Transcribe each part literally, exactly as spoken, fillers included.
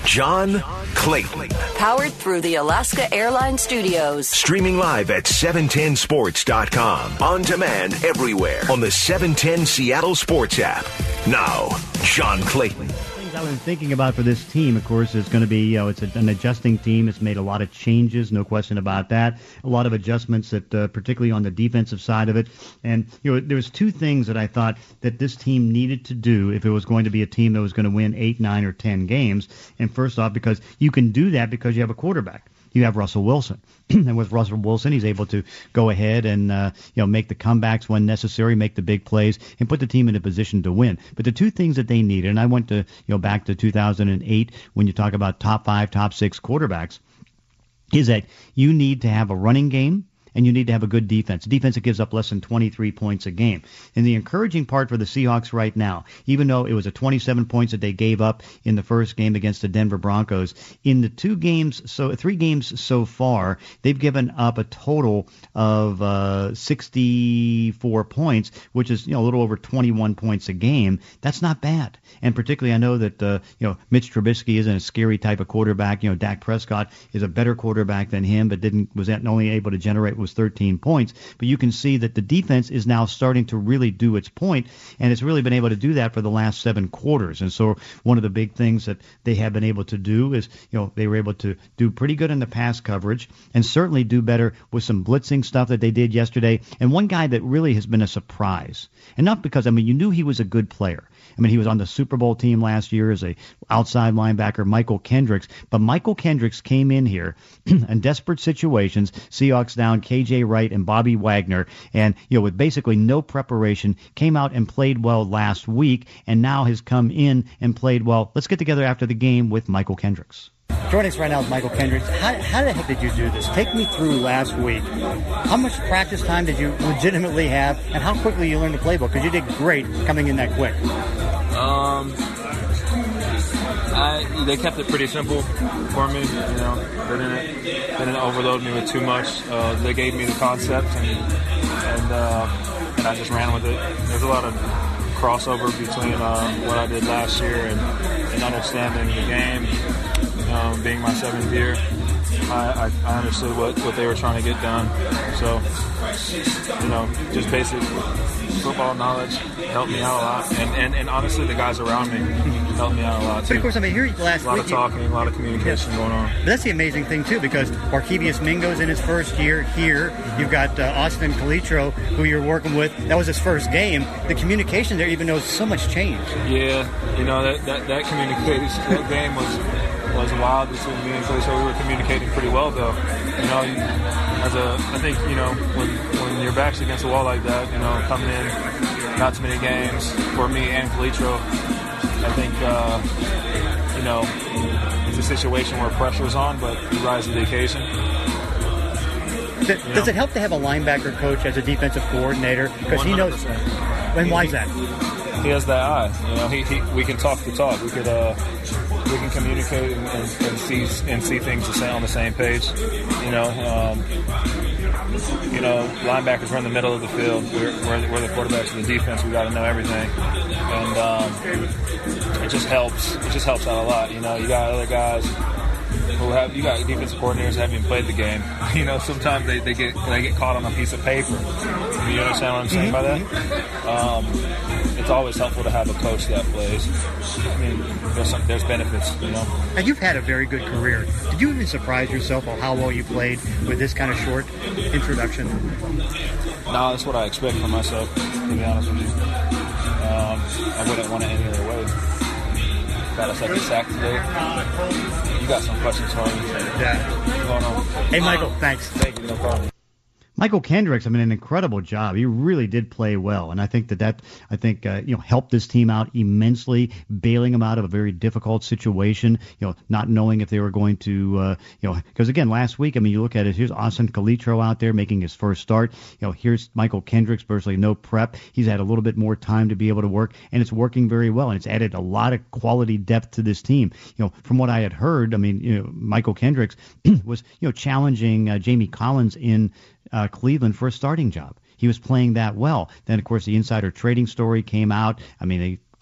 John Clayton. Powered through the Alaska Airlines Studios. Streaming live at seven ten sports dot com. On demand everywhere on the seven ten Seattle Sports app. Now, John Clayton. Things I've been thinking about for this team, of course, is going to be, you know, it's an adjusting team. It's made a lot of changes, no question about that. A lot of adjustments, that, uh, particularly on the defensive side of it. And, you know, there was two things that I thought that this team needed to do if it was going to be a team that was going to win eight, nine, or ten games. And first off, because you can do that because you have a quarterback. You have Russell Wilson. And with Russell Wilson, he's able to go ahead and uh, you know make the comebacks when necessary, make the big plays, and put the team in a position to win. But the two things that they needed, and I went to you know back to two thousand eight when you talk about top five, top six quarterbacks, is that you need to have a running game. And you need to have a good defense. A defense that gives up less than twenty-three points a game. And the encouraging part for the Seahawks right now, even though it was a twenty-seven points that they gave up in the first game against the Denver Broncos, in the two games, so three games so far, they've given up a total of uh, sixty-four points, which is you know a little over twenty-one points a game. That's not bad. And particularly, I know that uh, you know Mitch Trubisky isn't a scary type of quarterback. You know Dak Prescott is a better quarterback than him, but didn't was only able to generate was thirteen points. But you can see that the defense is now starting to really do its point, and it's really been able to do that for the last seven quarters. And so one of the big things that they have been able to do is, you know, they were able to do pretty good in the pass coverage and certainly do better with some blitzing stuff that they did yesterday. And one guy that really has been a surprise, and not because, I mean, you knew he was a good player. I mean, he was on the Super Bowl team last year as a outside linebacker, Michael Kendricks. But Michael Kendricks came in here in desperate situations, Seahawks down K J Wright and Bobby Wagner, and, you know, with basically no preparation, came out and played well last week, and now has come in and played well. Let's get together after the game with Michael Kendricks. Joining us right now is Michael Kendricks. How, how the heck did you do this? Take me through last week. How much practice time did you legitimately have, and how quickly you learned the playbook? Because you did great coming in that quick. Um, I, they kept it pretty simple for me. You know, they didn't, they didn't overload me with too much. Uh, they gave me the concept, and and uh, and I just ran with it. There's a lot of crossover between uh, what I did last year and, and understanding the game. Um, being my seventh year, I, I, I understood what, what they were trying to get done. So, you know, just basic football knowledge helped me out a lot. And, and, and honestly, the guys around me helped me out a lot, too. But, of course, I mean, here last week... A lot week, of talking, a lot of communication yeah. going on. But that's the amazing thing, too, because Markevius Mingo's in his first year here. You've got uh, Austin Calitro, who you're working with. That was his first game. The communication there, even though so much changed. Yeah, you know, that, that, that communication, that game was... was wild between me and Calitro. We were communicating pretty well, though. You know, as a, I think, you know, when when your back's against the wall like that, you know, coming in, not too many games for me and Calitro, I think, uh, you know, it's a situation where pressure's on, but you rise to the occasion. Does, does it help to have a linebacker coach as a defensive coordinator? Because he knows. And why is that? He has that eye. You know, he, he we can talk the talk. We could uh, we can communicate and, and, and see and see things the same, on the same page. You know, um, you know, linebackers are in the middle of the field. We're we're, we're the quarterbacks of the defense. We got to know everything, and um, it just helps. It just helps out a lot. You know, you got other guys who have you got defensive coordinators that haven't even played the game. You know, sometimes they, they get they get caught on a piece of paper. You understand what I'm saying by that? Um, it's always helpful to have a coach that plays. I mean, there's some there's benefits, you know. And you've had a very good career. Did you even surprise yourself on how well you played with this kind of short introduction? No, that's what I expect from myself, to be honest with you. Um, I wouldn't want it any other way. Got a second sack today. You got some questions for me? Yeah. What's going on? Hey, Michael, thanks. Thank you, no problem. Michael Kendricks, I mean, an incredible job. He really did play well, and I think that that I think uh, you know helped this team out immensely, bailing them out of a very difficult situation. You know, not knowing if they were going to, uh, you know, because again, last week, I mean, you look at it. Here's Austin Calitro out there making his first start. You know, here's Michael Kendricks, virtually no prep. He's had a little bit more time to be able to work, and it's working very well, and it's added a lot of quality depth to this team. You know, from what I had heard, I mean, you know, Michael Kendricks was you know challenging uh, Jamie Collins in Uh, Cleveland for a starting job. He was playing that well. Then, of course, the insider trading story came out. I mean, they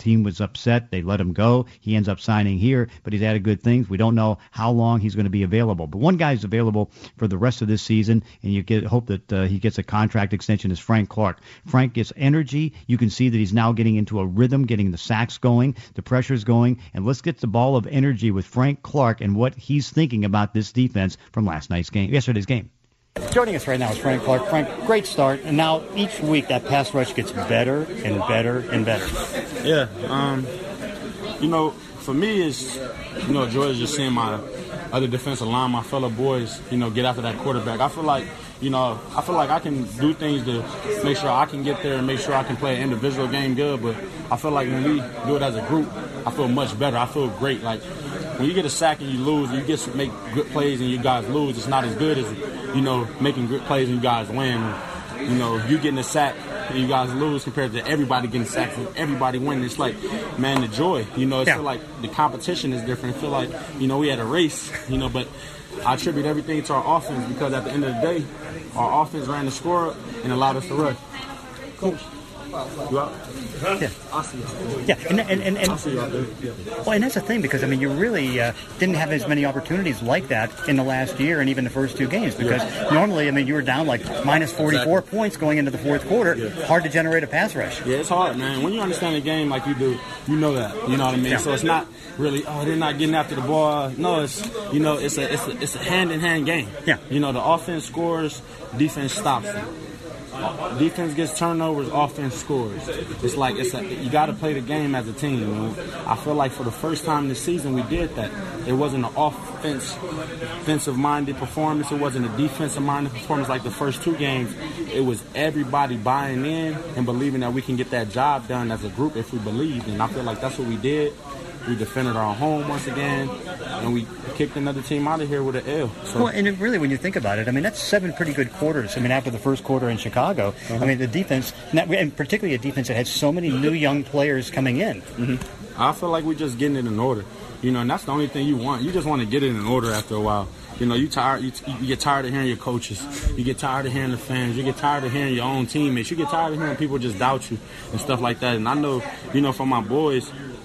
team was upset. They let him go. He ends up signing here, but he's added good things. We don't know how long he's going to be available. But one guy's available for the rest of this season, and you get hope that uh, he gets a contract extension, is Frank Clark. Frank gets energy. You can see that he's now getting into a rhythm, getting the sacks going, the pressure's going, and let's get the ball of energy with Frank Clark and what he's thinking about this defense from last night's game, yesterday's game. Joining us right now is Frank Clark. Frank, great start, and now each week that pass rush gets better and better and better. Yeah, um, you know, for me, it's, you know, joy is just seeing my other defensive line, my fellow boys, you know, get after that quarterback. I feel like, you know, I feel like I can do things to make sure I can get there and make sure I can play an individual game good, but I feel like when we do it as a group, I feel much better. I feel great. Like, when you get a sack and you lose, you get to make good plays and you guys lose, it's not as good as, you know, making good plays and you guys win. You know, you getting a sack and you guys lose compared to everybody getting sacked and everybody winning. It's like, man, the joy. You know, it's yeah. feel like the competition is different. I feel like, you know, we had a race, you know, but I attribute everything to our offense because at the end of the day, our offense ran the score and allowed us to rush. Coach. You out? Yeah. I'll see you. Yeah, and and and, and I'll see you out there. Yeah. Well, and that's the thing because I mean, you really uh, didn't have as many opportunities like that in the last year and even the first two games because yeah. normally, I mean, you were down like minus forty-four exactly. points going into the fourth quarter. Yeah. Hard to generate a pass rush. Yeah, it's hard, man. When you understand the game like you do, you know that. You know what I mean? Yeah. So it's not really, oh, they're not getting after the ball. No, it's you know, it's a it's a it's a hand in hand game. Yeah. You know, the offense scores, defense stops them. Defense gets turnovers, offense scores. It's like it's a, you got to play the game as a team. You know? I feel like for the first time this season we did that. It wasn't an offense, offensive-minded performance. It wasn't a defensive-minded performance like the first two games. It was everybody buying in and believing that we can get that job done as a group if we believed. And I feel like that's what we did. We defended our home once again, and we kicked another team out of here with an L. So. Well, and it really, when you think about it, I mean, that's seven pretty good quarters. I mean, after the first quarter in Chicago, uh-huh. I mean, the defense, and particularly a defense that had so many new young players coming in. Mm-hmm. I feel like we're just getting it in order. You know, and that's the only thing you want. You just want to get it in order after a while. You know, you tired. You, you get tired of hearing your coaches. You get tired of hearing the fans. You get tired of hearing your own teammates. You get tired of hearing people just doubt you and stuff like that. And I know, you know, from my boys,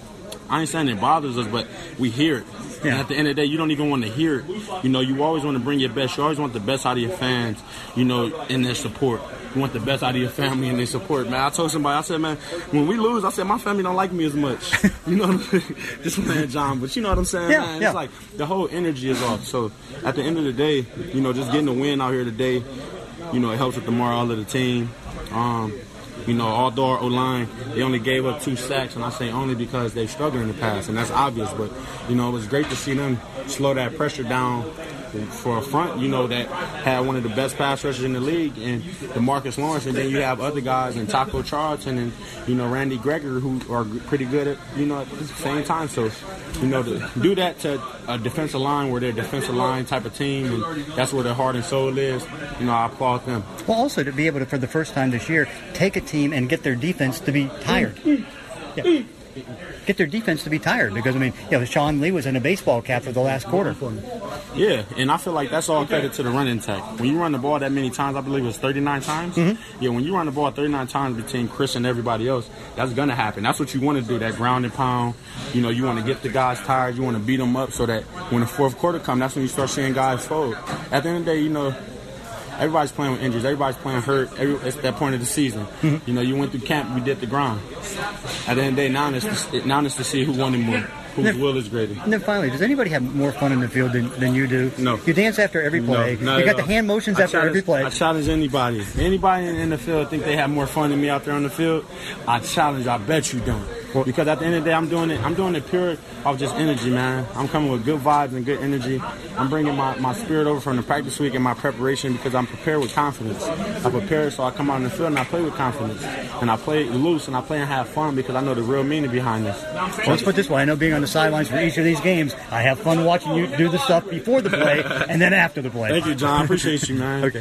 I ain't saying it bothers us, but we hear it. Yeah. And at the end of the day, you don't even want to hear it. You know, you always want to bring your best. You always want the best out of your fans, you know, in their support. You want the best out of your family and their support, man. I told somebody, I said, man, when we lose, I said, my family don't like me as much. You know what I'm saying? Just playing John, but you know what I'm saying, yeah, man? Yeah. It's like the whole energy is off. So at the end of the day, you know, just getting the win out here today, you know, it helps with the morale of the team. Um, You know, although our O-line, they only gave up two sacks, and I say only because they struggled in the past, and that's obvious. But, you know, it was great to see them slow that pressure down for a front, you know, that had one of the best pass rushers in the league, and DeMarcus Lawrence, and then you have other guys, and Taco Charlton, and, you know, Randy Gregory, who are pretty good at, you know, at the same time. So, you know, to do that to a defensive line where they're a defensive line type of team, and that's where their heart and soul is, you know, I applaud them. Well, also to be able to, for the first time this year, take a team and get their defense to be tired. Yeah. Get their defense to be tired because, I mean, you know, Sean Lee was in a baseball cap for the last quarter. Yeah, and I feel like that's all credit to the running attack. When you run the ball that many times, I believe it was thirty-nine times. Mm-hmm. Yeah, when you run the ball thirty-nine times between Chris and everybody else, that's going to happen. That's what you want to do, that ground and pound. You know, you want to get the guys tired. You want to beat them up so that when the fourth quarter comes, that's when you start seeing guys fold. At the end of the day, you know, everybody's playing with injuries. Everybody's playing hurt. Every, it's that point of the season. Mm-hmm. You know, you went through camp. We did the grind. At the end of the day, now it's to, now it's to see who won it more. Whose then, will is greater. And then finally, does anybody have more fun in the field than, than you do? No. You dance after every play. No, you got the hand motions I after challenge, every play. I challenge anybody. Anybody in the field think they have more fun than me out there on the field? I challenge. I bet you don't. Because at the end of the day, I'm doing it. I'm doing it pure off just energy, man. I'm coming with good vibes and good energy. I'm bringing my, my spirit over from the practice week and my preparation because I'm prepared with confidence. I prepare so I come out on the field and I play with confidence. And I play loose and I play and have fun because I know the real meaning behind this. Well, let's put it this way. I know being on the sidelines for each of these games, I have fun watching you do the stuff before the play and then after the play. Thank you, John. I appreciate you, man. Okay.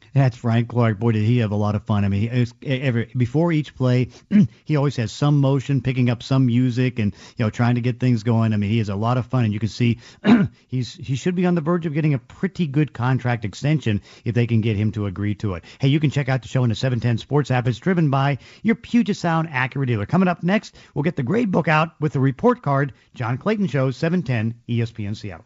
That's Frank Clark. Boy, did he have a lot of fun. I mean, he, it was, every, before each play, he always has some motion, picking up some music, and you know, trying to get things going. I mean, he has a lot of fun, and you can see he's he should be on the verge of getting a pretty good contract extension if they can get him to agree to it. Hey, you can check out the show in the seven ten Sports app. It's driven by your Puget Sound Acura dealer. Coming up next, we'll get the grade book out with the report card. John Clayton Show, seven ten E S P N Seattle.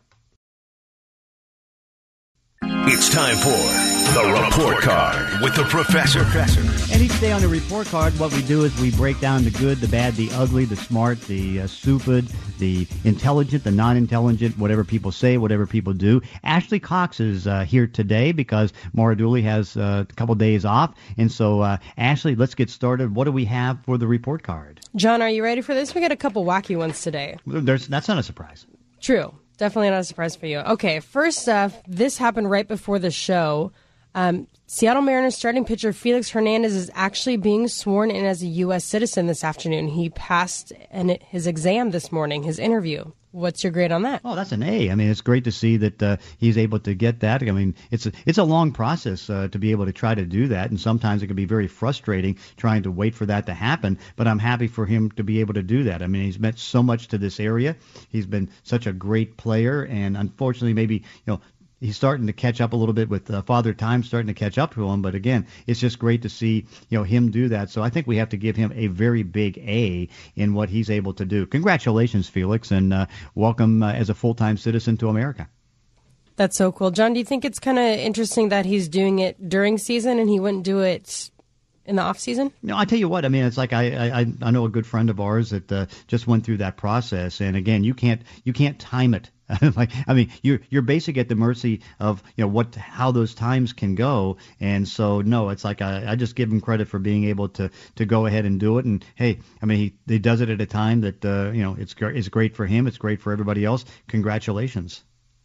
It's time for the Report Card with the Professor. And each day on the Report Card, what we do is we break down the good, the bad, the ugly, the smart, the uh, stupid, the intelligent, the non-intelligent, whatever people say, whatever people do. Ashley Cox is uh, here today because Maura Dooley has uh, a couple days off. And so, uh, Ashley, let's get started. What do we have for the Report Card? John, are you ready for this? We got a couple wacky ones today. There's, that's not a surprise. True. Definitely not a surprise for you. Okay, first off, this happened right before the show. Um, Seattle Mariners starting pitcher Felix Hernandez is actually being sworn in as a U S citizen this afternoon. He passed an, his exam this morning, his interview. What's your grade on that? Oh, that's an A. I mean, it's great to see that uh, he's able to get that. I mean, it's a, it's a long process uh, to be able to try to do that, and sometimes it can be very frustrating trying to wait for that to happen, but I'm happy for him to be able to do that. I mean, he's meant so much to this area. He's been such a great player, and unfortunately maybe, you know, he's starting to catch up a little bit with uh, Father Time starting to catch up to him. But again, it's just great to see, you know, him do that. So I think we have to give him a very big A in what he's able to do. Congratulations, Felix, and uh, welcome uh, as a full-time citizen to America. That's so cool. John, do you think it's kind of interesting that he's doing it during season and he wouldn't do it in the off season? No, I tell you what. I mean, it's like I I, I know a good friend of ours that uh, just went through that process, and again, you can't you can't time it. Like, I mean, you're you're basically at the mercy of, you know, what how those times can go, and so no, it's like I, I just give him credit for being able to, to go ahead and do it. And hey, I mean, he, he does it at a time that uh, you know it's great. It's great for him. It's great for everybody else. Congratulations.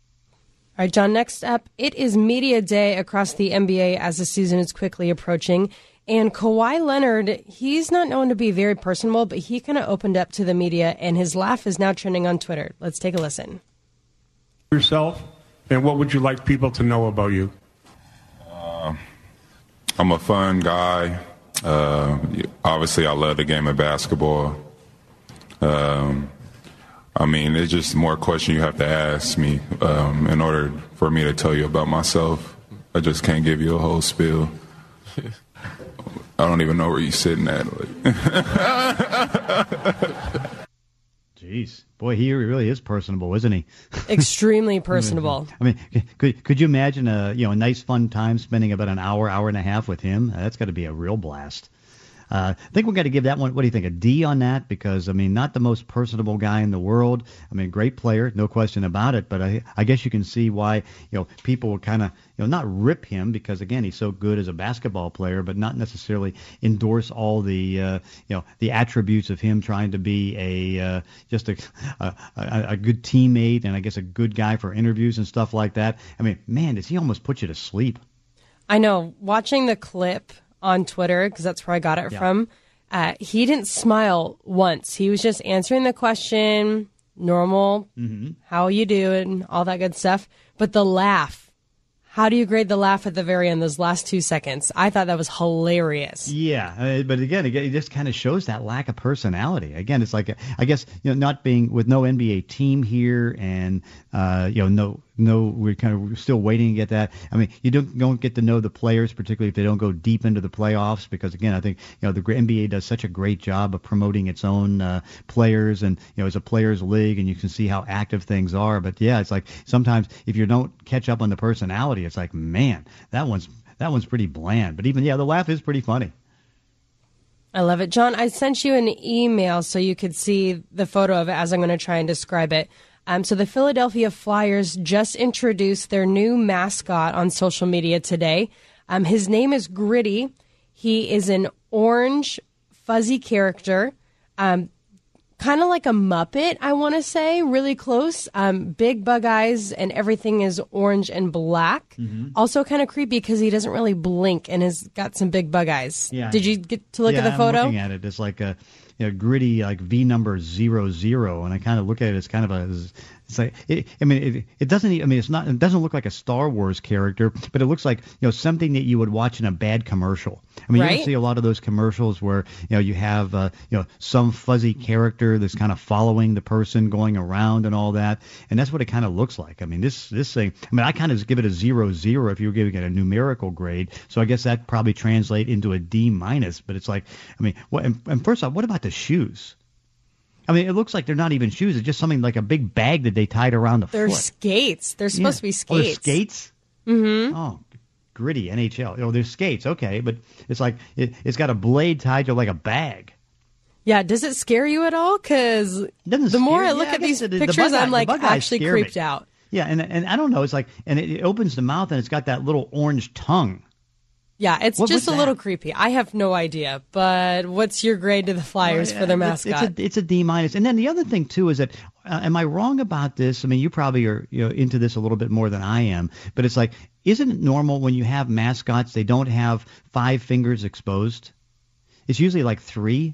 All right, John. Next up, it is media day across the N B A as the season is quickly approaching. And Kawhi Leonard, he's not known to be very personable, but he kind of opened up to the media, and his laugh is now trending on Twitter. Let's take a listen. Yourself, and what would you like people to know about you? Uh, I'm a fun guy. Uh, obviously, I love the game of basketball. Um, I mean, it's just more questions you have to ask me um, in order for me to tell you about myself. I just can't give you a whole spiel. I don't even know where you're sitting at. Jeez, boy, he really is personable, isn't he? Extremely personable. I mean, could could you imagine a you know a nice fun time spending about an hour, hour and a half with him? That's got to be a real blast. Uh, I think we're going to give that one, what do you think, a D on that? Because, I mean, not the most personable guy in the world. I mean, great player, no question about it. But I, I guess you can see why, you know, people will kind of, you know, not rip him because, again, he's so good as a basketball player, but not necessarily endorse all the, uh, you know, the attributes of him trying to be a uh, just a, a, a good teammate and I guess a good guy for interviews and stuff like that. I mean, man, does he almost put you to sleep? I know. Watching the clip on Twitter, because that's where I got it yeah. from, uh, he didn't smile once. He was just answering the question, normal, mm-hmm. how you doing, all that good stuff. But the laugh, how do you grade the laugh at the very end, those last two seconds? I thought that was hilarious. Yeah, uh, but again, it just kind of shows that lack of personality. Again, it's like, I guess, you know, not being with no N B A team here and, uh, you know, no, no, we're kind of still waiting to get that. I mean, you don't, don't get to know the players, particularly if they don't go deep into the playoffs, because, again, I think, you know, the N B A does such a great job of promoting its own uh, players and, you know, as a players league, and you can see how active things are. But, yeah, it's like sometimes if you don't catch up on the personality, it's like, man, that one's that one's pretty bland. But even, yeah, the laugh is pretty funny. I love it. John, I sent you an email so you could see the photo of it as I'm going to try and describe it. Um, so the Philadelphia Flyers just introduced their new mascot on social media today. Um, his name is Gritty. He is an orange, fuzzy character, um, kind of like a Muppet, I want to say, really close. Um, big bug eyes, and everything is orange and black. Mm-hmm. Also kind of creepy because he doesn't really blink and has got some big bug eyes. Yeah, Did you get to look yeah, at the photo? I'm looking at it. It's like a... you know, gritty like V number zero zero, and I kind of look at it as kind of a it's like it, I mean it, it doesn't I mean it's not it doesn't look like a Star Wars character, but it looks like you know something that you would watch in a bad commercial. I mean, right? You see a lot of those commercials where you know you have uh, you know some fuzzy character that's kind of following the person going around and all that, and that's what it kind of looks like. I mean, this this thing. I mean, I kind of give it a zero zero if you were giving it a numerical grade. So I guess that probably translate into a D minus. But it's like, I mean, what? And, and first off, what about the shoes? I mean, it looks like they're not even shoes. It's just something like a big bag that they tied around the they're foot. They're skates. They're supposed yeah. to be skates. Oh, they're skates? Mm-hmm. Oh, gritty N H L. Oh, they're skates. Okay, but it's like it, it's got a blade tied to like a bag. Yeah, does it scare you at all? Because the more I look yeah, at I these the, pictures, the I'm like actually creeped me. out. Yeah, and and I don't know. It's like, and it, it opens the mouth and it's got that little orange tongue. Yeah, it's what just a that? little creepy. I have no idea. But what's your grade to the Flyers well, for their it's, mascot? It's a, it's a D minus. And then the other thing too is that, uh, am I wrong about this? I mean, you probably are you know into this a little bit more than I am. But it's like, isn't it normal when you have mascots they don't have five fingers exposed? It's usually like three.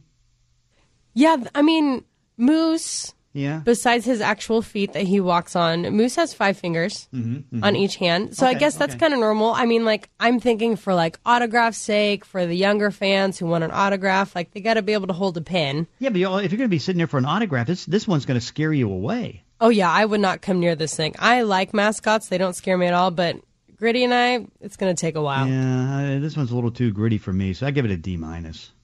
Yeah, I mean, Moose. Yeah. Besides his actual feet that he walks on, Moose has five fingers mm-hmm, mm-hmm. on each hand. So okay, I guess that's okay. kind of normal. I mean, like, I'm thinking for, like, autograph sake, for the younger fans who want an autograph, like, they got to be able to hold a pen. Yeah, but you know, if you're going to be sitting there for an autograph, this, this one's going to scare you away. Oh, yeah, I would not come near this thing. I like mascots. They don't scare me at all, but Gritty and I, it's going to take a while. Yeah, this one's a little too gritty for me, so I give it a D minus.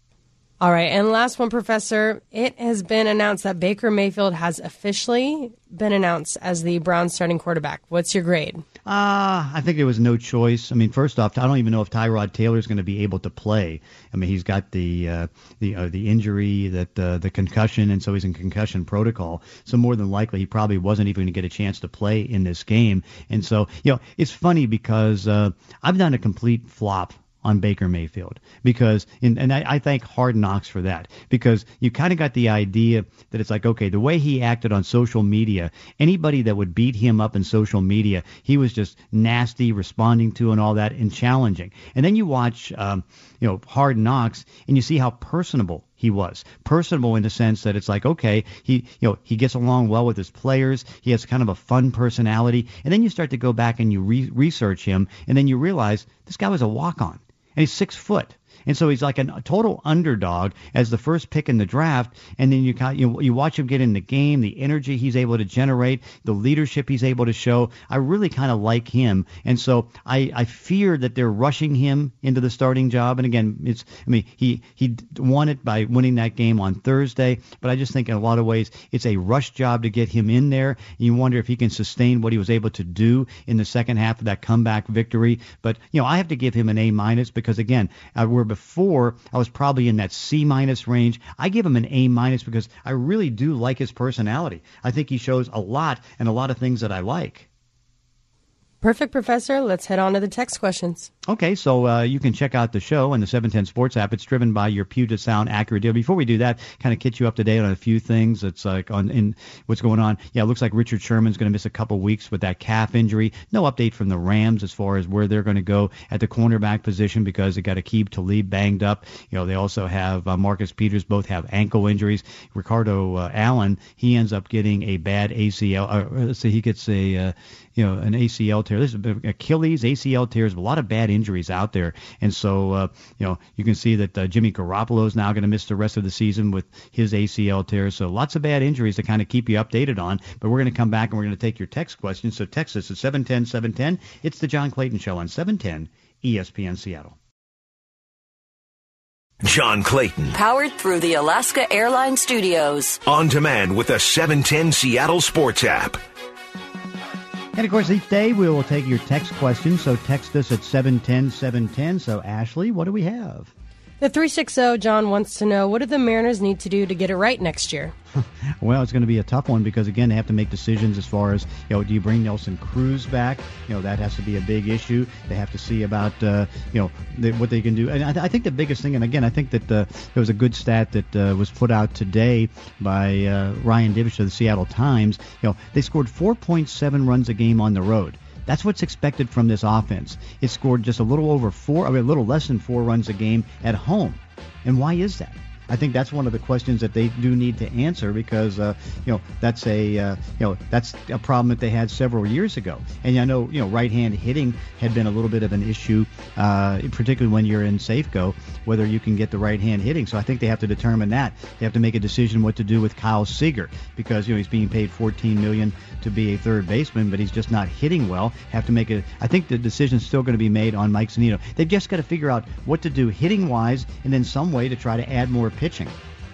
All right, and last one, Professor. It has been announced that Baker Mayfield has officially been announced as the Browns starting quarterback. What's your grade? Uh, I think there was no choice. I mean, first off, I don't even know if Tyrod Taylor is going to be able to play. I mean, he's got the uh, the uh, the injury, that uh, the concussion, and so he's in concussion protocol. So more than likely, he probably wasn't even going to get a chance to play in this game. And so, you know, it's funny because uh, I've done a complete flop on Baker Mayfield because, in, and I, I thank Hard Knocks for that, because you kind of got the idea that it's like, okay, the way he acted on social media, anybody that would beat him up in social media, he was just nasty, responding to and all that, and challenging. And then you watch, um, you know, Hard Knocks, and you see how personable he was. Personable in the sense that it's like, okay, he, you know, he gets along well with his players. He has kind of a fun personality. And then you start to go back and you re- research him, and then you realize this guy was a walk-on. And he's six foot. And so he's like a total underdog as the first pick in the draft. And then you you you watch him get in the game, the energy he's able to generate, the leadership he's able to show. I really kind of like him. And so I, I fear that they're rushing him into the starting job. And again, it's I mean, he, he won it by winning that game on Thursday. But I just think in a lot of ways it's a rush job to get him in there. And you wonder if he can sustain what he was able to do in the second half of that comeback victory. But, you know, I have to give him an A minus because, again, uh, we're before I was probably in that C minus range. I give him an A minus because I really do like his personality. I think he shows a lot and a lot of things that I like. Perfect, Professor. Let's head on to the text questions. Okay, so uh, you can check out the show and the seven ten Sports app. It's driven by your Puget Sound Acura deal. Before we do that, kind of get you up to date on a few things. It's like on in what's going on. Yeah, it looks like Richard Sherman's going to miss a couple weeks with that calf injury. No update from the Rams as far as where they're going to go at the cornerback position because they got Aqib Talib banged up. You know, they also have uh, Marcus Peters, both have ankle injuries. Ricardo uh, Allen, he ends up getting a bad A C L. Uh, let's see, he gets a uh, you know an A C L tear. This is Achilles, A C L tears, a lot of bad injuries out there. And so, uh, you know, you can see that uh, Jimmy Garoppolo is now going to miss the rest of the season with his A C L tears. So lots of bad injuries to kind of keep you updated on. But we're going to come back and we're going to take your text questions. So text us at seven ten, seven ten. It's the John Clayton Show on seven ten E S P N Seattle. John Clayton. Powered through the Alaska Airlines Studios. On demand with the seven ten Seattle Sports app. And, of course, each day we will take your text questions, so text us at seven ten, seven ten. So, Ashley, what do we have? The three sixty, John wants to know, what do the Mariners need to do to get it right next year? Well, it's going to be a tough one because, again, they have to make decisions as far as, you know, do you bring Nelson Cruz back? You know, that has to be a big issue. They have to see about, uh, you know, the, what they can do. And I, th- I think the biggest thing, and again, I think that uh, there was a good stat that uh, was put out today by uh, Ryan Divish of the Seattle Times. You know, they scored four point seven runs a game on the road. That's what's expected from this offense. It scored just a little over four, I mean, a little less than four runs a game at home. And why is that? I think that's one of the questions that they do need to answer because, uh, you know, that's a, uh, you know, that's a problem that they had several years ago. And I know, you know, right-hand hitting had been a little bit of an issue, uh, particularly when you're in Safeco, whether you can get the right-hand hitting. So I think they have to determine that. They have to make a decision what to do with Kyle Seager because, you know, he's being paid fourteen million dollars to be a third baseman, but he's just not hitting well. Have to make a. I think the decision's still going to be made on Mike Zunino. They've just got to figure out what to do hitting-wise and then some way to try to add more pitching.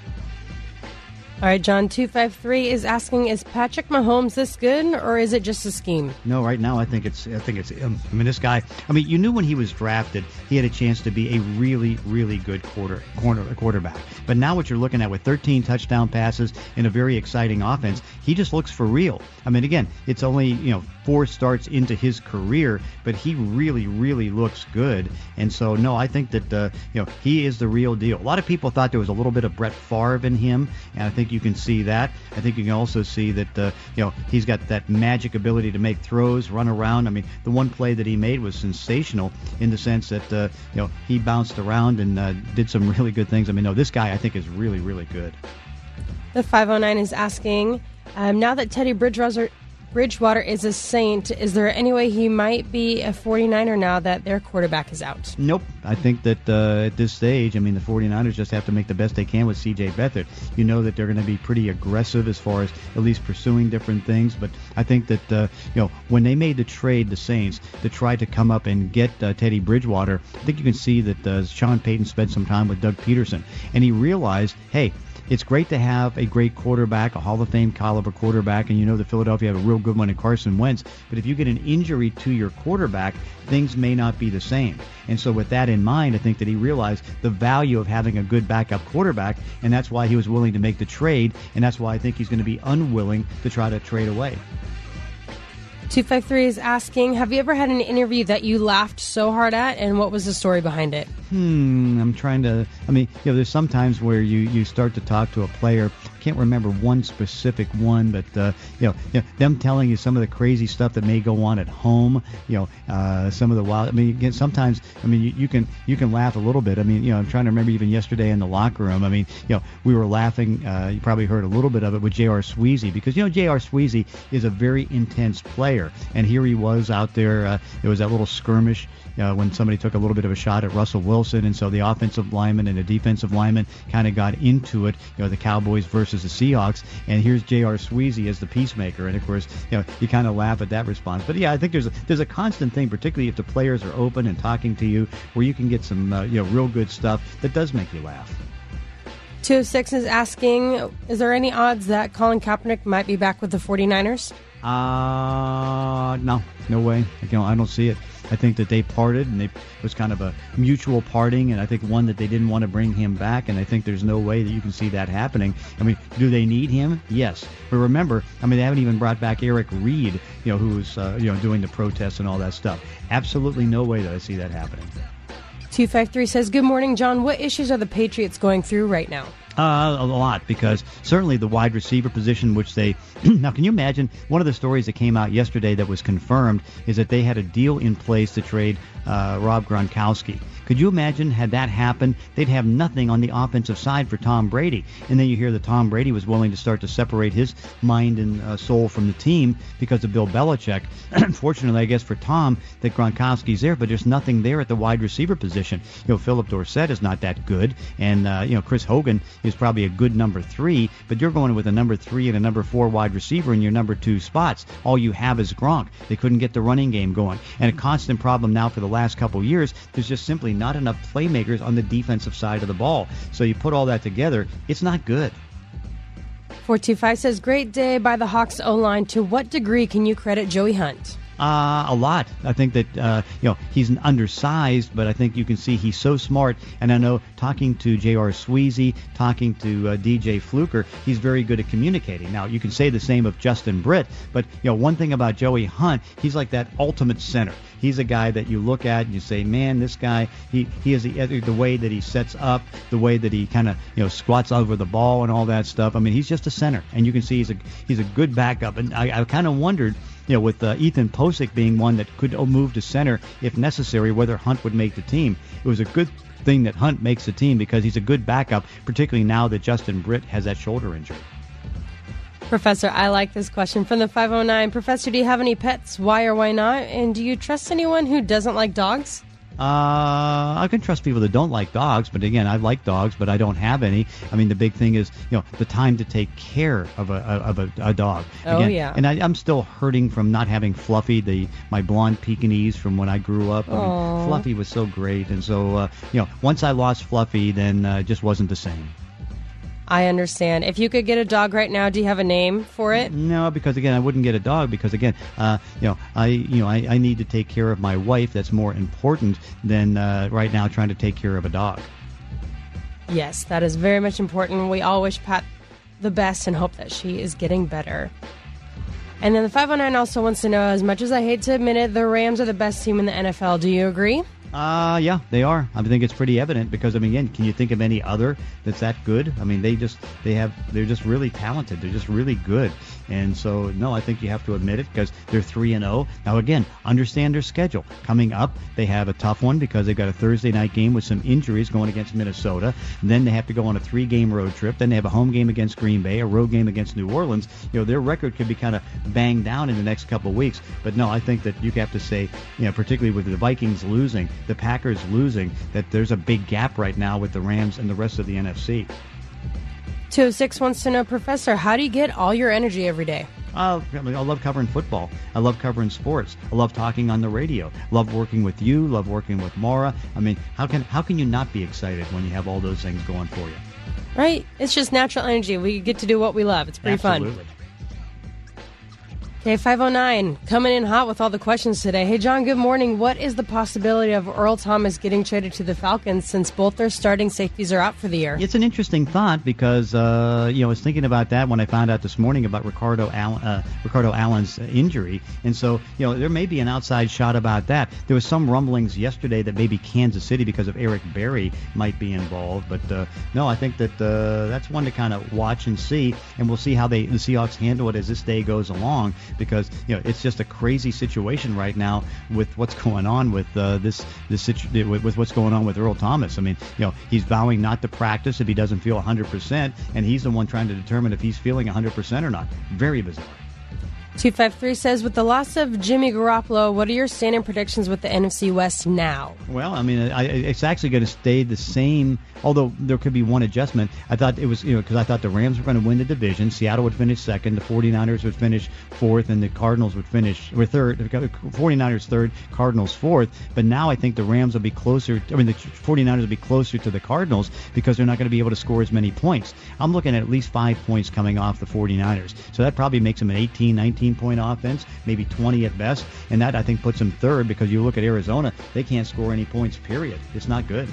All right, John, two five three is asking, is Patrick Mahomes this good, or is it just a scheme? No, right now I think it's, I think it's, um, I mean, this guy, I mean, you knew when he was drafted, he had a chance to be a really, really good quarter, corner, quarterback. But now what you're looking at with thirteen touchdown passes and a very exciting offense, he just looks for real. I mean, again, it's only, you know, four starts into his career, but he really, really looks good. And so, no, I think that, uh, you know, he is the real deal. A lot of people thought there was a little bit of Brett Favre in him, and I think you can see that. I think you can also see that, uh, you know, he's got that magic ability to make throws, run around. I mean, the one play that he made was sensational in the sense that, uh, you know, he bounced around and uh, did some really good things. I mean, no, this guy I think is really, really good. The five oh nine is asking, um, now that Teddy Bridgewater, Bridgewater is a Saint, is there any way he might be a forty-niner now that their quarterback is out? Nope. I think that uh, at this stage, I mean, the forty-niners just have to make the best they can with C J Beathard. You know that they're going to be pretty aggressive as far as at least pursuing different things, but I think that, uh, you know, when they made the trade, the Saints, to try to come up and get uh, Teddy Bridgewater, I think you can see that uh, Sean Payton spent some time with Doug Peterson, and he realized, hey, it's great to have a great quarterback, a Hall of Fame caliber quarterback, and you know that Philadelphia have a real good one in Carson Wentz. But if you get an injury to your quarterback, things may not be the same. And so with that in mind, I think that he realized the value of having a good backup quarterback, and that's why he was willing to make the trade, and that's why I think he's going to be unwilling to try to trade away. two five three is asking, have you ever had an interview that you laughed so hard at, and what was the story behind it? Hmm, I'm trying to, I mean, you know, there's sometimes where you, you start to talk to a player. I can't remember one specific one, but, uh, you, know, you know, them telling you some of the crazy stuff that may go on at home, you know, uh, some of the wild, I mean, again, sometimes, I mean, you, you can you can laugh a little bit. I mean, you know, I'm trying to remember even yesterday in the locker room, I mean, you know, we were laughing, uh, you probably heard a little bit of it with J R. Sweezy, because, you know, J R. Sweezy is a very intense player, and here he was out there, uh, it was that little skirmish, Uh, when somebody took a little bit of a shot at Russell Wilson, and so the offensive lineman and the defensive lineman kind of got into it, you know, the Cowboys versus the Seahawks, and here's J R. Sweezy as the peacemaker, and of course, you know, you kind of laugh at that response. But yeah, I think there's a, there's a constant thing, particularly if the players are open and talking to you, where you can get some, uh, you know, real good stuff that does make you laugh. two oh six is asking, is there any odds that Colin Kaepernick might be back with the forty-niners? Uh, no, no way. You know, I don't see it. I think that they parted, and they, it was kind of a mutual parting, and I think one that they didn't want to bring him back, and I think there's no way that you can see that happening. I mean, do they need him? Yes. But remember, I mean, they haven't even brought back Eric Reed, you know, who's, uh, you know, doing the protests and all that stuff. Absolutely no way that I see that happening. two five three says, good morning, John. What issues are the Patriots going through right now? Uh, a lot, because certainly the wide receiver position, which they now, can you imagine, one of the stories that came out yesterday that was confirmed is that they had a deal in place to trade uh, Rob Gronkowski. Could you imagine had that happened? They'd have nothing on the offensive side for Tom Brady. And then you hear that Tom Brady was willing to start to separate his mind and uh, soul from the team because of Bill Belichick. Unfortunately, I guess for Tom, that Gronkowski's there, but there's nothing there at the wide receiver position. You know, Philip Dorsett is not that good, and uh, you know, Chris Hogan is probably a good number three, but you're going with a number three and a number four wide receiver in your number two spots. All you have is Gronk. They couldn't get the running game going. And a constant problem now for the last couple years, there's just simply not enough playmakers on the defensive side of the ball. So you put all that together, it's not good. four two five says, great day by the Hawks O-line. To what degree can you credit Joey Hunt? Uh, a lot. I think that, uh, you know, he's an undersized, but I think you can see he's so smart. And I know talking to J R. Sweezy, talking to uh, D J Fluker, he's very good at communicating. Now, you can say the same of Justin Britt, but, you know, one thing about Joey Hunt, he's like that ultimate center. He's a guy that you look at and you say, man, this guy, he, he is the, the way that he sets up, the way that he kind of, you know, squats over the ball and all that stuff. I mean, he's just a center, and you can see he's a he's a good backup. And I, I kind of wondered, you know, with uh, Ethan Posick being one that could move to center if necessary, whether Hunt would make the team. It was a good thing that Hunt makes the team because he's a good backup, particularly now that Justin Britt has that shoulder injury. Professor, I like this question from the five oh nine. Professor, do you have any pets? Why or why not? And do you trust anyone who doesn't like dogs? Uh, I can trust people that don't like dogs, but again, I like dogs, but I don't have any. I mean, the big thing is, you know, the time to take care of a of a, a dog. Oh, again, yeah. And I, I'm still hurting from not having Fluffy, the my blonde Pekingese from when I grew up. I mean, Fluffy was so great, and so uh, you know, once I lost Fluffy, then uh, it just wasn't the same. I understand. If you could get a dog right now, do you have a name for it? No, because again, I wouldn't get a dog because again, uh, you know, I you know I, I need to take care of my wife. That's more important than uh, right now trying to take care of a dog. Yes, that is very much important. We all wish Pat the best and hope that she is getting better. And then the five oh nine also wants to know, as much as I hate to admit it, the Rams are the best team in the N F L. Do you agree? Uh, yeah, they are. I think it's pretty evident because, I mean, again, can you think of any other that's that good? I mean, they just, they have, they're just really talented. They're just really good. And so, no, I think you have to admit it because they're three and oh. Now, again, understand their schedule. Coming up, they have a tough one because they've got a Thursday night game with some injuries going against Minnesota. And then they have to go on a three-game road trip. Then they have a home game against Green Bay, a road game against New Orleans. You know, their record could be kind of banged down in the next couple of weeks. But, no, I think that you have to say, you know, particularly with the Vikings losing, the Packers losing, that there's a big gap right now with the Rams and the rest of the N F C. two oh six wants to know, Professor, how do you get all your energy every day? Uh, I love covering football. I love covering sports. I love talking on the radio. Love working with you. Love working with Maura. I mean, how can how can you not be excited when you have all those things going for you? Right? It's just natural energy. We get to do what we love. It's pretty Absolutely. fun. Okay, five oh nine, coming in hot with all the questions today. Hey, John, good morning. What is the possibility of Earl Thomas getting traded to the Falcons since both their starting safeties are out for the year? It's an interesting thought because, uh, you know, I was thinking about that when I found out this morning about Ricardo Allen, uh, Ricardo Allen's injury. And so, you know, there may be an outside shot about that. There was some rumblings yesterday that maybe Kansas City, because of Eric Berry, might be involved. But, uh, no, I think that uh, that's one to kind of watch and see. And we'll see how they the Seahawks handle it as this day goes along. Because, you know, it's just a crazy situation right now with what's going on with uh, this this situ- with, with what's going on with Earl Thomas. I mean, you know, he's vowing not to practice if he doesn't feel one hundred percent, and he's the one trying to determine if he's feeling one hundred percent or not. Very bizarre. two five three says, with the loss of Jimmy Garoppolo, what are your standing predictions with the N F C West now? Well, I mean, I, it's actually going to stay the same, although there could be one adjustment. I thought it was, you know, because I thought the Rams were going to win the division. Seattle would finish second. The 49ers would finish fourth, and the Cardinals would finish, or third. 49ers third, Cardinals fourth. But now I think the Rams will be closer, I mean, the 49ers will be closer to the Cardinals because they're not going to be able to score as many points. I'm looking at at least five points coming off the 49ers. So that probably makes them an eighteen, nineteen point offense, maybe twenty at best, and that I think puts them third because you look at Arizona, they can't score any points, period. It's not good.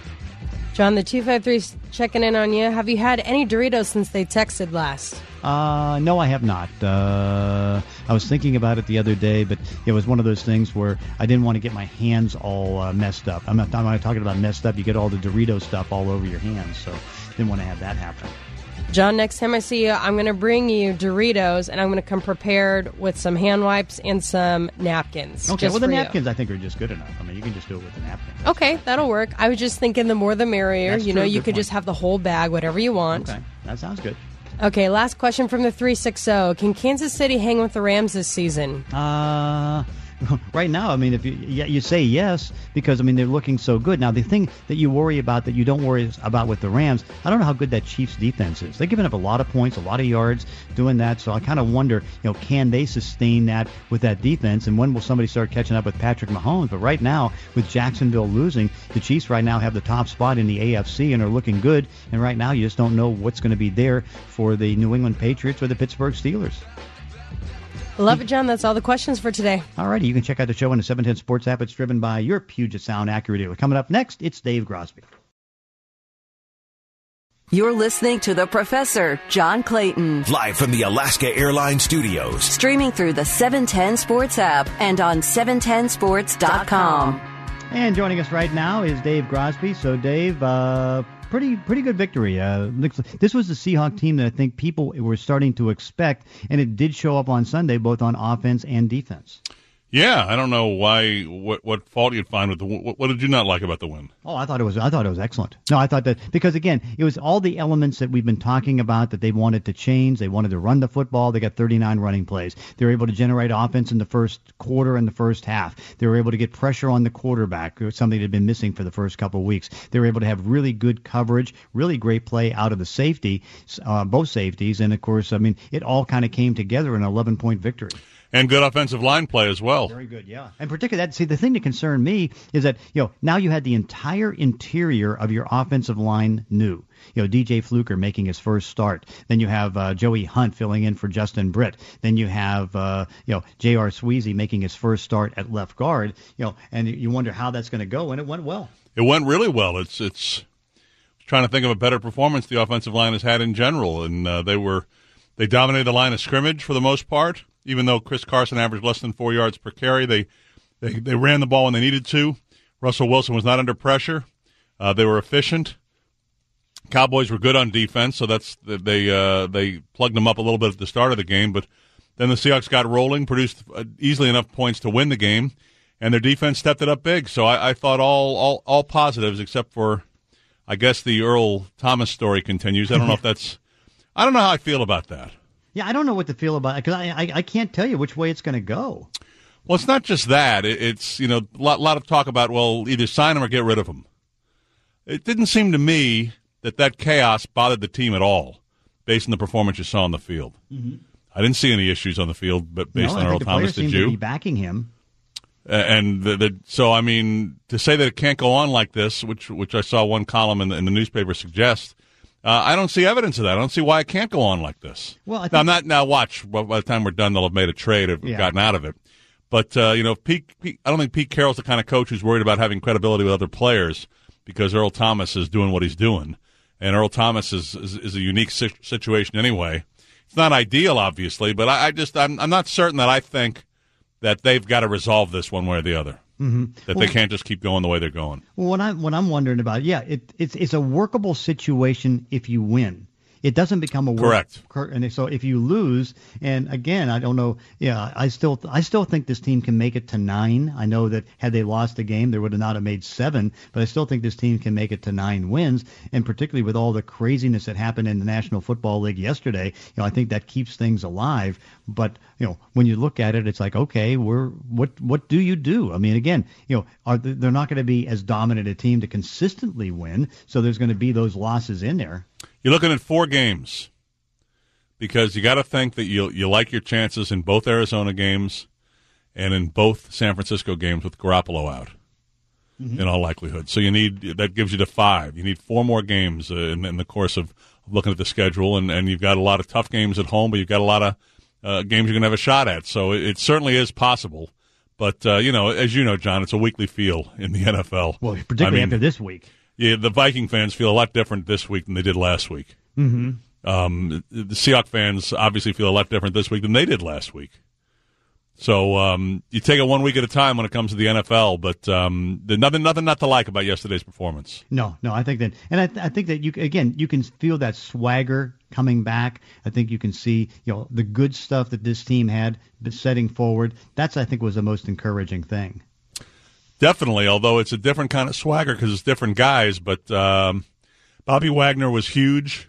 John, the two five three is checking in on you. Have you had any Doritos since they texted last? Uh, no, I have not. Uh, I was thinking about it the other day, but it was one of those things where I didn't want to get my hands all uh, messed up. I'm not, I'm not talking about messed up. You get all the Dorito stuff all over your hands, so didn't want to have that happen. John, next time I see you, I'm going to bring you Doritos, and I'm going to come prepared with some hand wipes and some napkins. Okay, well, the napkins you. I think are just good enough. I mean, you can just do it with the napkins. Okay, that'll work. I was just thinking the more the merrier. That's you know, true, you good could point. just have the whole bag, whatever you want. Okay, that sounds good. Okay, last question from the three sixty. Can Kansas City hang with the Rams this season? Uh... Right now, I mean, if you you say yes because I mean they're looking so good. Now the thing that you worry about that you don't worry about with the Rams, I don't know how good that Chiefs defense is. They're giving up a lot of points, a lot of yards, doing that. So I kind of wonder, you know, can they sustain that with that defense, and when will somebody start catching up with Patrick Mahomes? But right now, with Jacksonville losing, the Chiefs right now have the top spot in the A F C and are looking good. And right now, you just don't know what's going to be there for the New England Patriots or the Pittsburgh Steelers. Love it, John. That's all the questions for today. All righty. You can check out the show on the seven ten Sports app. It's driven by your Puget Sound Acura dealer. Coming up next, it's Dave Grosby. You're listening to The Professor, John Clayton. Live from the Alaska Airlines Studios. Streaming through the seven ten Sports app and on seven ten sports dot com. And joining us right now is Dave Grosby. So, Dave, uh, pretty pretty good victory. Uh, this was the Seahawks team that I think people were starting to expect, and it did show up on Sunday, both on offense and defense. Yeah, I don't know why. What, what fault you'd find with the? What, what did you not like about the win? Oh, I thought it was. I thought it was excellent. No, I thought that because again, it was all the elements that we've been talking about that they wanted to change. They wanted to run the football. They got thirty-nine running plays. They were able to generate offense in the first quarter and the first half. They were able to get pressure on the quarterback, something that had been missing for the first couple of weeks. They were able to have really good coverage, really great play out of the safety, uh, both safeties, and of course, I mean, it all kind of came together in an eleven-point victory. And good offensive line play as well. Very good, yeah. And particularly that, see, the thing that concerned me is that, you know, now you had the entire interior of your offensive line new. You know, D J Fluker making his first start. Then you have uh, Joey Hunt filling in for Justin Britt. Then you have, uh, you know, J R. Sweezy making his first start at left guard. You know, and you wonder how that's going to go, and it went well. It went really well. It's it's trying to think of a better performance the offensive line has had in general, and uh, they were they dominated the line of scrimmage for the most part. Even though Chris Carson averaged less than four yards per carry, they, they, they ran the ball when they needed to. Russell Wilson was not under pressure. Uh, they were efficient. Cowboys were good on defense, so that's they uh, they plugged them up a little bit at the start of the game. But then the Seahawks got rolling, produced easily enough points to win the game, and their defense stepped it up big. So I, I thought all, all all positives except for, I guess, the Earl Thomas story continues. I don't know if that's – I don't know how I feel about that. Yeah, I don't know what to feel about it because I, I I can't tell you which way it's going to go. Well, it's not just that. It, it's, you know, a lot, lot of talk about, well, either sign him or get rid of him. It didn't seem to me that that chaos bothered the team at all based on the performance you saw on the field. Mm-hmm. I didn't see any issues on the field but based no, on I Earl think Thomas. The players Did you? To be backing him. Uh, and the, the, so, I mean, to say that it can't go on like this, which which I saw one column in the, in the newspaper suggest, Uh, I don't see evidence of that. I don't see why it can't go on like this. Well, I think now, I'm not. Now, watch. By the time we're done, they'll have made a trade or yeah. gotten out of it. But uh, you know, Pete, Pete, I don't think Pete Carroll's the kind of coach who's worried about having credibility with other players because Earl Thomas is doing what he's doing, and Earl Thomas is is, is a unique si- situation anyway. It's not ideal, obviously, but I, I just I'm, I'm not certain that I think that they've got to resolve this one way or the other. Mm-hmm. That well, they can't just keep going the way they're going. Well, what I'm what I'm wondering about, yeah, it, it's it's a workable situation if you win. It doesn't become a work, correct. And so if you lose, and again, I don't know. Yeah, I still I still think this team can make it to nine. I know that had they lost the game, they would have not have made seven. But I still think this team can make it to nine wins. And particularly with all the craziness that happened in the National Football League yesterday, you know, I think that keeps things alive. But you know, when you look at it, it's like, okay, we're what what do you do? I mean, again, you know, are they, they're not going to be as dominant a team to consistently win. So there's going to be those losses in there. You're looking at four games because you got to think that you you like your chances in both Arizona games and in both San Francisco games with Garoppolo out, mm-hmm. in all likelihood. So you need that gives you the five. You need four more games uh, in, in the course of looking at the schedule, and, and you've got a lot of tough games at home, but you've got a lot of uh, games you're going to have a shot at. So it, it certainly is possible. But, uh, you know, as you know, John, it's a weekly feel in the N F L. Well, particularly I mean, after this week. Yeah, the Viking fans feel a lot different this week than they did last week. Mm-hmm. Um, the Seahawks fans obviously feel a lot different this week than they did last week. So um, you take it one week at a time when it comes to the N F L, but um, there's nothing, nothing not to like about yesterday's performance. No, no, I think that, and I, I think that you again you can feel that swagger coming back. I think you can see, you know, the good stuff that this team had setting forward. That's I think was the most encouraging thing. Definitely, although it's a different kind of swagger because it's different guys. But um, Bobby Wagner was huge,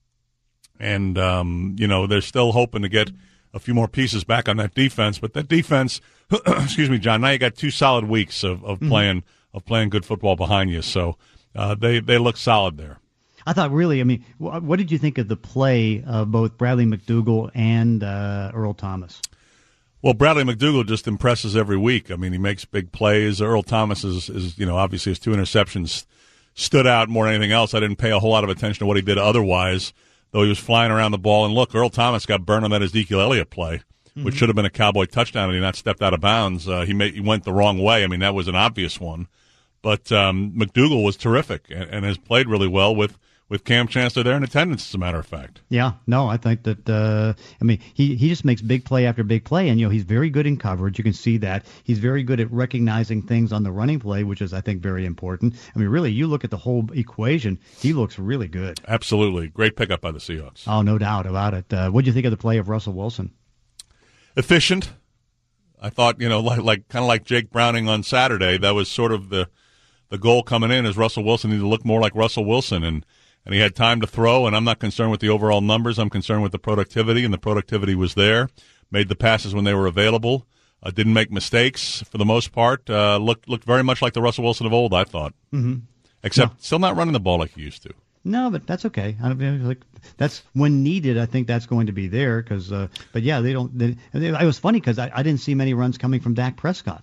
and um, you know they're still hoping to get a few more pieces back on that defense. But that defense, excuse me, John. Now you got two solid weeks of, of mm-hmm. playing of playing good football behind you, so uh, they they look solid there. I thought really, I mean, what did you think of the play of both Bradley McDougald and uh, Earl Thomas? Well, Bradley McDougald just impresses every week. I mean, he makes big plays. Earl Thomas is, is, you know, obviously his two interceptions stood out more than anything else. I didn't pay a whole lot of attention to what he did otherwise, though he was flying around the ball. And look, Earl Thomas got burned on that Ezekiel Elliott play, mm-hmm. which should have been a Cowboy touchdown, and he not stepped out of bounds. Uh, he made, he went the wrong way. I mean, that was an obvious one. But um, McDougald was terrific and, and has played really well with, with Cam Chancellor there in attendance, as a matter of fact. Yeah, no, I think that, uh, I mean, he, he just makes big play after big play, and, you know, he's very good in coverage. You can see that. He's very good at recognizing things on the running play, which is, I think, very important. I mean, really, you look at the whole equation, he looks really good. Absolutely. Great pickup by the Seahawks. Oh, no doubt about it. Uh, what do you think of the play of Russell Wilson? Efficient. I thought, you know, like, like kind of like Jake Browning on Saturday, that was sort of the, the goal coming in, is Russell Wilson needed to look more like Russell Wilson, and And he had time to throw, and I'm not concerned with the overall numbers. I'm concerned with the productivity, and the productivity was there. Made the passes when they were available. Uh, didn't make mistakes for the most part. Uh, looked looked very much like the Russell Wilson of old, I thought. Mm-hmm. Except No. still not running the ball like he used to. No, but that's okay. I don't, like that's when needed. I think that's going to be there because. Uh, but yeah, they don't. They, it was funny because I, I didn't see many runs coming from Dak Prescott.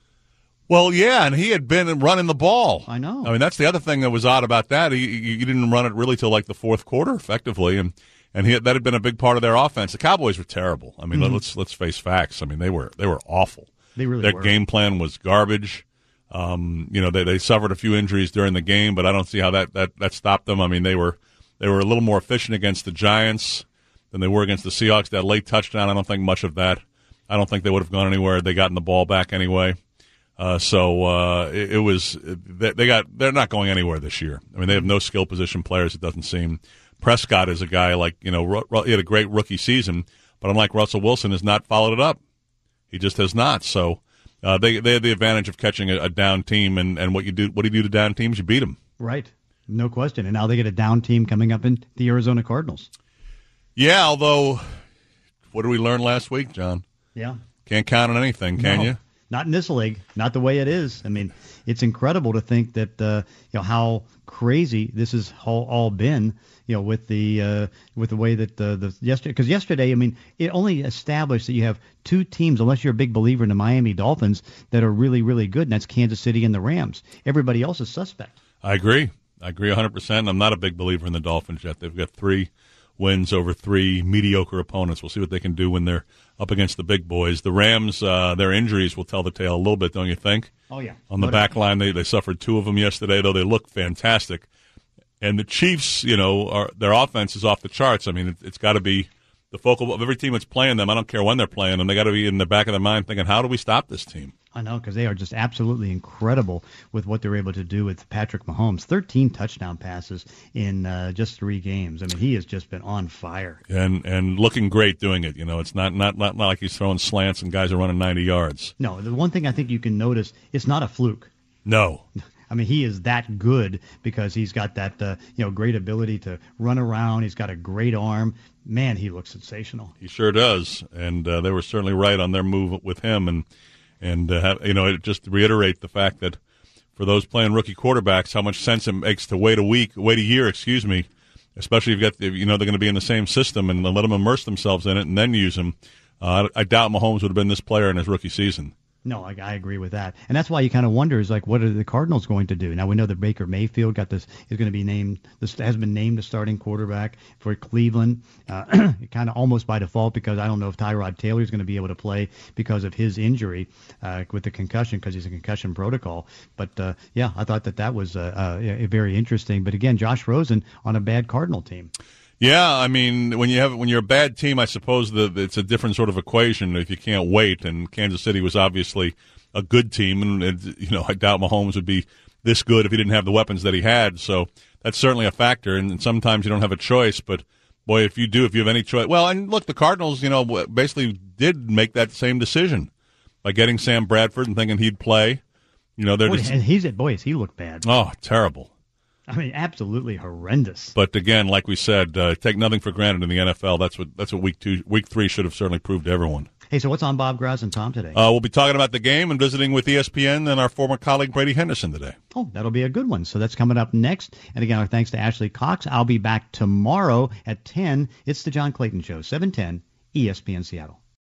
Well, yeah, and he had been running the ball. I know. I mean, that's the other thing that was odd about that. He, he, he didn't run it really till like the fourth quarter, effectively, and and he, that had been a big part of their offense. The Cowboys were terrible. I mean, mm-hmm. let's let's face facts. I mean, they were they were awful. They really Their were. game plan was garbage. Um, you know, they they suffered a few injuries during the game, but I don't see how that, that, that stopped them. I mean, they were they were a little more efficient against the Giants than they were against the Seahawks. That late touchdown, I don't think much of that. I don't think they would have gone anywhere. They gotten the ball back anyway. Uh, so uh, it, it was they, they got they're not going anywhere this year. I mean, they have no skill position players. It doesn't seem. Prescott is a guy like you know ru- he had a great rookie season, but unlike Russell Wilson, has not followed it up. He just has not. So uh, they they have the advantage of catching a, a down team, and, and what you do what do you do to down teams? You beat them. Right, no question. And now they get a down team coming up in the Arizona Cardinals. Yeah, although what did we learn last week, John? Yeah, can't count on anything, can no. you? Not in this league, not the way it is. I mean, it's incredible to think that uh, you know how crazy this has all, all been. You know, with the uh, with the way that uh, the yesterday, because yesterday, I mean, it only established that you have two teams, unless you're a big believer in the Miami Dolphins, that are really, really good, and that's Kansas City and the Rams. Everybody else is suspect. I agree. I agree one hundred percent. I'm not a big believer in the Dolphins yet. They've got three wins over three mediocre opponents. We'll see what they can do when they're up against the big boys. The Rams, uh, their injuries will tell the tale a little bit, don't you think? Oh, yeah. On the back line, they, they suffered two of them yesterday, though they look fantastic. And the Chiefs, you know, are, their offense is off the charts. I mean, it, it's got to be the focal of every team that's playing them. I don't care when they're playing them. They got to be in the back of their mind thinking, how do we stop this team? I know, because they are just absolutely incredible with what they're able to do with Patrick Mahomes. thirteen touchdown passes in uh, just three games. I mean, he has just been on fire. And and looking great doing it. You know, it's not, not, not, not like he's throwing slants and guys are running ninety yards. No, the one thing I think you can notice, it's not a fluke. No. I mean, he is that good because he's got that uh, you know great ability to run around. He's got a great arm. Man, he looks sensational. He sure does. And uh, they were certainly right on their move with him. And And, uh, you know, it just to reiterate the fact that for those playing rookie quarterbacks, how much sense it makes to wait a week, wait a year, excuse me, especially if you've got, the, you know, they're going to be in the same system and let them immerse themselves in it and then use them. Uh, I doubt Mahomes would have been this player in his rookie season. No, I, I agree with that, and that's why you kind of wonder is like, what are the Cardinals going to do? Now we know that Baker Mayfield got this is going to be named this has been named the starting quarterback for Cleveland, uh, kind of almost by default because I don't know if Tyrod Taylor is going to be able to play because of his injury uh, with the concussion because he's a concussion protocol. But uh, yeah, I thought that that was uh, uh, very interesting. But again, Josh Rosen on a bad Cardinal team. Yeah, I mean, when you have when you're a bad team, I suppose that it's a different sort of equation if you can't wait. And Kansas City was obviously a good team, and, and you know, I doubt Mahomes would be this good if he didn't have the weapons that he had. So that's certainly a factor. And, and sometimes you don't have a choice, but boy, if you do, if you have any choice, well, and look, the Cardinals, you know, basically did make that same decision by getting Sam Bradford and thinking he'd play. You know, they're boy, just, and he's at boys, he looked bad. Oh, terrible. I mean, absolutely horrendous. But again, like we said, uh, take nothing for granted in the N F L. That's what that's what week two, week three should have certainly proved to everyone. Hey, so what's on Bob Graz and Tom today? Uh, we'll be talking about the game and visiting with E S P N and our former colleague Brady Henderson today. Oh, that'll be a good one. So that's coming up next. And again, our thanks to Ashley Cox. I'll be back tomorrow at ten. It's the John Clayton Show, seven ten E S P N Seattle.